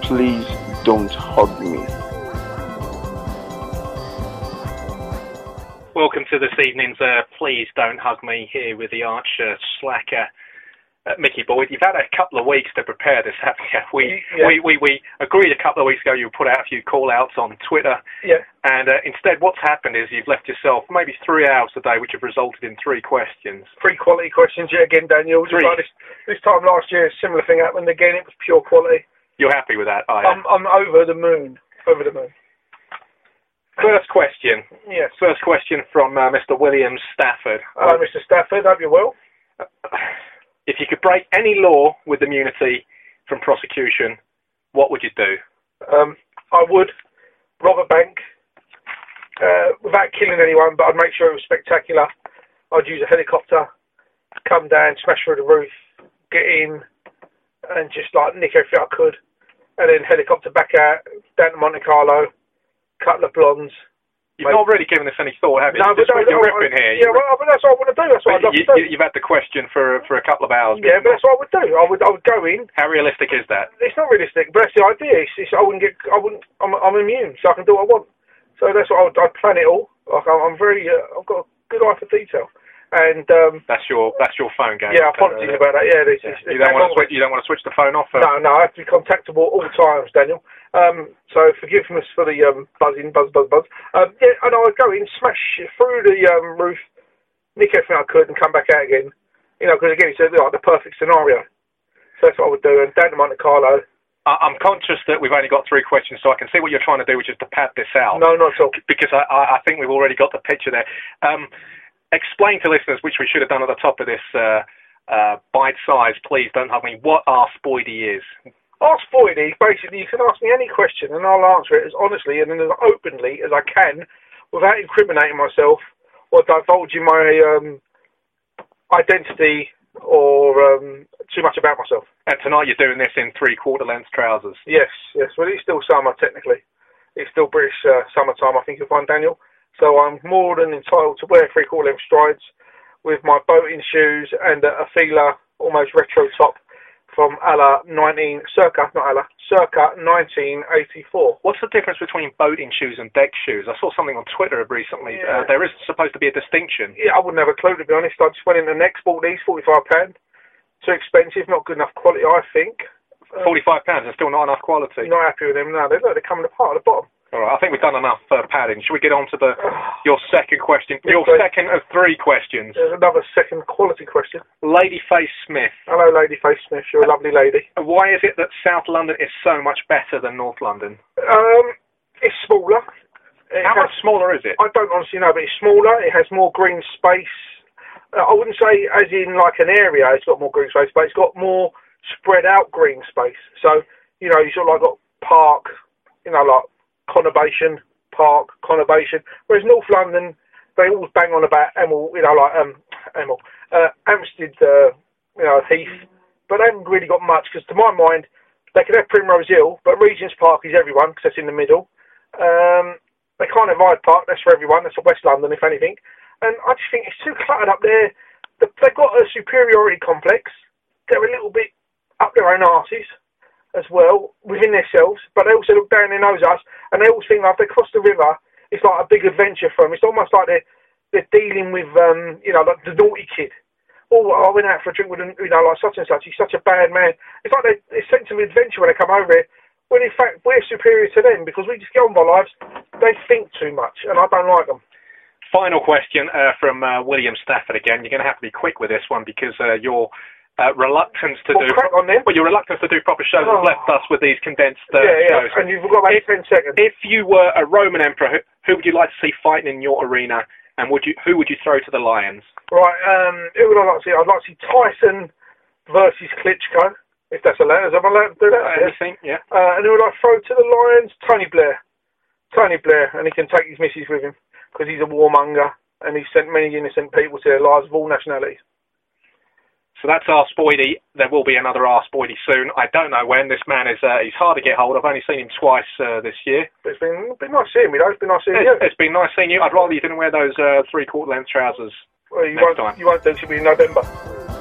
please don't hug me. Welcome to this evening's Please Don't Hug Me here with the arch slacker Mickey Boyd. You've had a couple of weeks to prepare this, haven't you? We agreed a couple of weeks ago you would put out a few call-outs on Twitter. Yeah. And instead what's happened is you've left yourself maybe 3 hours today, which have resulted in 3 questions. 3 quality questions yet again, Daniel. Just like this time last year, a similar thing happened again. It was pure quality. You're happy with that? I'm over the moon. Over the moon. First question. Yes. First question from Mr. William Stafford. Hello, Mr. Stafford. Hope you're well. If you could break any law with immunity from prosecution, what would you do? I would rob a bank without killing anyone, but I'd make sure it was spectacular. I'd use a helicopter, come down, smash through the roof, get in, and just like nick everything I could, and then helicopter back out, down to Monte Carlo, couple of blondes. You've not really given us any thought, have you? No, you're ripping here. Yeah, well, that's what I want to do. That's what I'd love to do. You've had the question for a couple of hours. Yeah, but that's what I would do. I would go in. How realistic is that? It's not realistic, but that's the idea. I'm immune, so I can do what I want. So that's what I'd plan it all. Like I've got a good eye for detail. And that's your phone game. Yeah, apologies about that. Yeah, you don't want to switch the phone off. No, I have to be contactable all times, Daniel. So forgive us for the buzzing, buzz. Yeah, and I would go in, smash through the roof, nick everything I could, and come back out again. You know, because again, it's like the perfect scenario. So that's what I would do. And down to Monte Carlo. I'm conscious that we've only got 3 questions, so I can see what you're trying to do, which is to pad this out. No, not at all. Because I think we've already got the picture there. Explain to listeners, which we should have done at the top of this bite size, Please Don't Hug Me, what Ask Boydie is. Ask Boydie, basically, you can ask me any question and I'll answer it as honestly and as openly as I can without incriminating myself or divulging my identity or too much about myself. And tonight you're doing this in 3/4 length trousers. Yes. Well, it's still summer, technically. It's still British summertime, I think you'll find, Daniel. So I'm more than entitled to wear 3/4 length strides with my boating shoes and a Fila almost retro top from circa 1984. What's the difference between boating shoes and deck shoes? I saw something on Twitter recently. Yeah. There is supposed to be a distinction. Yeah, I wouldn't have a clue, to be honest. I just went in the next, bought these, £45. Too expensive, not good enough quality, I think. £45 is still not enough quality. Not happy with them, no. They're coming apart at the bottom. All right, I think we've done enough padding. Should we get on to your second question? Your second of 3 questions. There's another second quality question. Ladyface Smith. Hello, Ladyface Smith. You're a lovely lady. Why is it that South London is so much better than North London? It's smaller. How much smaller is it? I don't honestly know, but it's smaller. It has more green space. I wouldn't say as in like an area it's got more green space, but it's got more spread out green space. So, you know, you sort of like got park, you know, like conurbation, park, conurbation. Whereas North London, they always bang on about Hemel, you know, like Hampstead, you know, Heath, but they haven't really got much because to my mind, they could have Primrose Hill, but Regent's Park is everyone because that's in the middle. They can't have Hyde Park, that's for everyone, that's West London if anything. And I just think it's too cluttered up there. They've got a superiority complex. They're a little bit up their own arses as well, within themselves, but they also look down their nose at us, and they always think like if they cross the river, it's like a big adventure for them. It's almost like they're dealing with, you know, like the naughty kid. Oh, I went out for a drink with, you know, like such and such. He's such a bad man. It's like they're sense of adventure when they come over here, when in fact we're superior to them because we just get on with our lives. They think too much, and I don't like them. Final question from William Stafford again. You're going to have to be quick with this one because your reluctance to do proper shows has left us with these condensed shows. And you've got about 10 seconds. If you were a Roman emperor, who would you like to see fighting in your arena, and who would you throw to the lions? Right, who would I like to see? I'd like to see Tyson versus Klitschko, if that's allowed. Am I allowed to do that? Anything, yeah. And who would I throw to the lions? Tony Blair, and he can take his missus with him because he's a warmonger and he's sent many innocent people to their lives of all nationalities. So that's Ask Boydie. There will be another Ask Boydie soon. I don't know when. This man is he's hard to get hold of. I've only seen him twice this year. But it's been nice seeing me, though. It's been nice seeing you. It's been nice seeing you. I'd rather you didn't wear those 3/4 length trousers next time. You won't do it. It'll be in November.